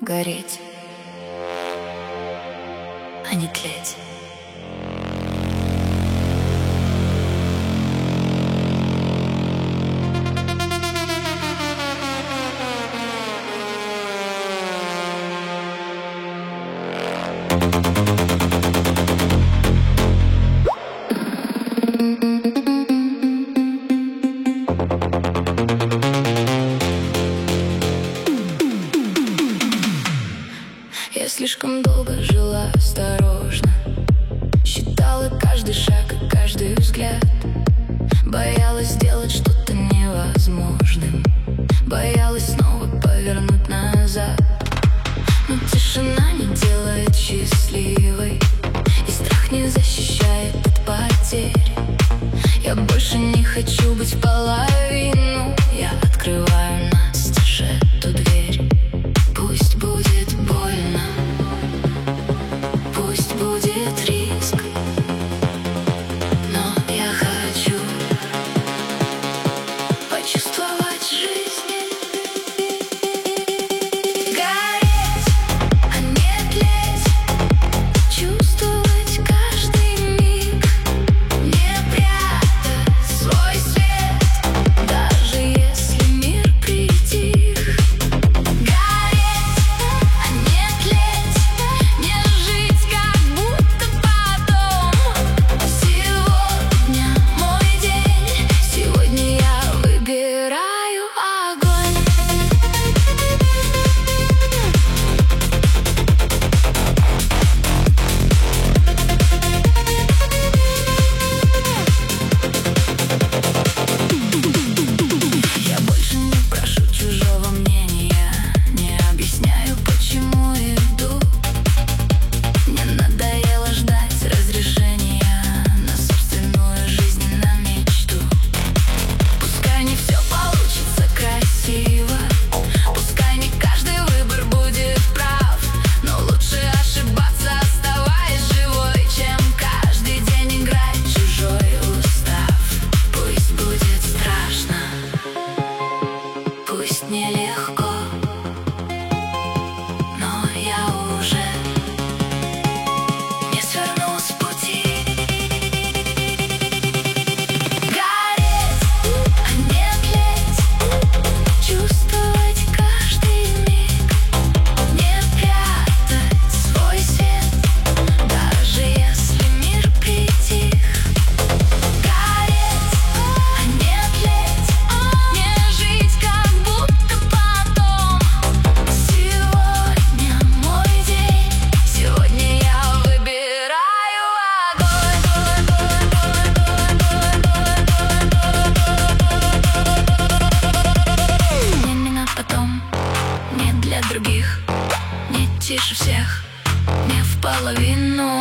гореть, а не тлеть. Я слишком долго жила осторожно, считала каждый шаг и каждый взгляд. Боялась сделать что-то невозможным, боялась снова повернуть назад. Но тишина не делает счастливой, и страх не защищает от потерь. Я больше не хочу быть половину. Я открываю настежь эту дверь. Пусть будет больно, пусть будет риск, но я хочу почувствовать жизнь. Гореть, а не тлеть, чувствовать каждый миг, не прятать свой свет, даже если мир притих. Гореть, а не тлеть, не жить, как будто потом. Сегодня мой день, сегодня я выбираю огонь. Я больше не прошу чужого мнения, не объясняю, почему иду. Мне надоело ждать разрешения на собственную жизнь, на мечту. Пускай не все получится красиво, пускай не каждый выбор будет прав, но лучше ошибаться, оставаясь живой, чем каждый день играть в чужой устав. Пусть будет страшно, пусть нелегко, но я уже не сверну с пути. Гореть, а не тлеть, чувствовать каждый миг, не прятать свой свет, даже если мир притих. Гореть, а не тлеть, не жить, как будто потом. Сегодня мой день, сегодня я выбираю огонь. Мне не на потом, не для других, не тише всех, не в половину.